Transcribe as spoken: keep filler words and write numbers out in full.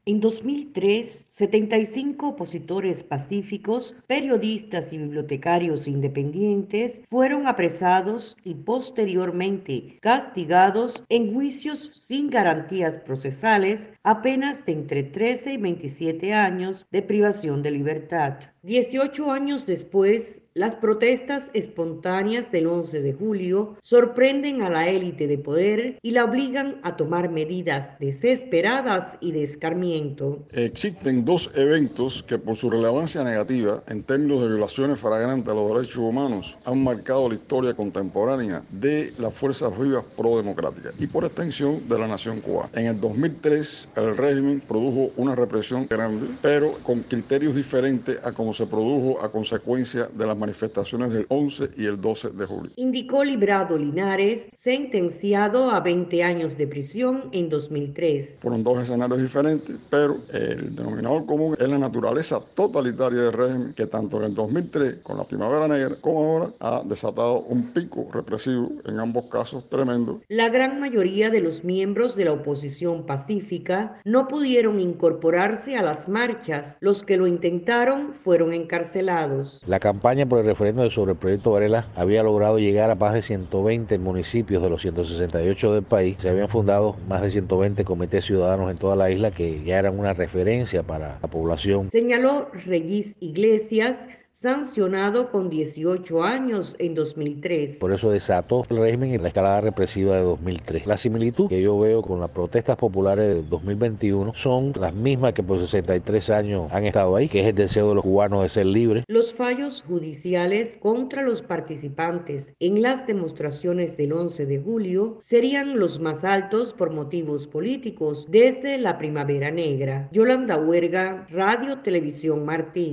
En dos mil tres, setenta y cinco opositores pacíficos, periodistas y bibliotecarios independientes fueron apresados y posteriormente castigados en juicios sin garantías procesales a penas de entre trece y veintisiete años de privación de libertad. Dieciocho años después, las protestas espontáneas del once de julio sorprenden a la élite de poder y la obligan a tomar medidas desesperadas y de escarmiento. Existen dos eventos que por su relevancia negativa en términos de violaciones flagrantes a los derechos humanos han marcado la historia contemporánea de las fuerzas vivas pro-democráticas y por extensión de la nación cubana. En el dos mil tres el régimen produjo una represión grande, pero con criterios diferentes a como se produjo a consecuencia de las manifestaciones del once y el doce de julio. Indicó Librado Linares, sentenciado a veinte años de prisión en dos mil tres. Fueron dos escenarios diferentes, pero el denominador común es la naturaleza totalitaria del régimen que tanto en el dos mil tres con la Primavera Negra como ahora ha desatado un pico represivo en ambos casos tremendo. La gran mayoría de los miembros de la oposición pacífica no pudieron incorporarse a las marchas. Los que lo intentaron fueron encarcelados. La campaña por el referéndum sobre el proyecto Varela había logrado llegar a más de ciento veinte municipios de los ciento sesenta y ocho del país. Se habían fundado más de ciento veinte comités ciudadanos en toda la isla que ya eran una referencia para la población. Señaló Regis Iglesias, sancionado con dieciocho años en dos mil tres. Por eso desató el régimen y la escalada represiva de dos mil tres. La similitud que yo veo con las protestas populares de dos mil veintiuno son las mismas que por sesenta y tres años han estado ahí, que es el deseo de los cubanos de ser libres. Los fallos judiciales contra los participantes en las demostraciones del once de julio serían los más altos por motivos políticos desde la Primavera Negra. Yolanda Huerga, Radio Televisión Martí.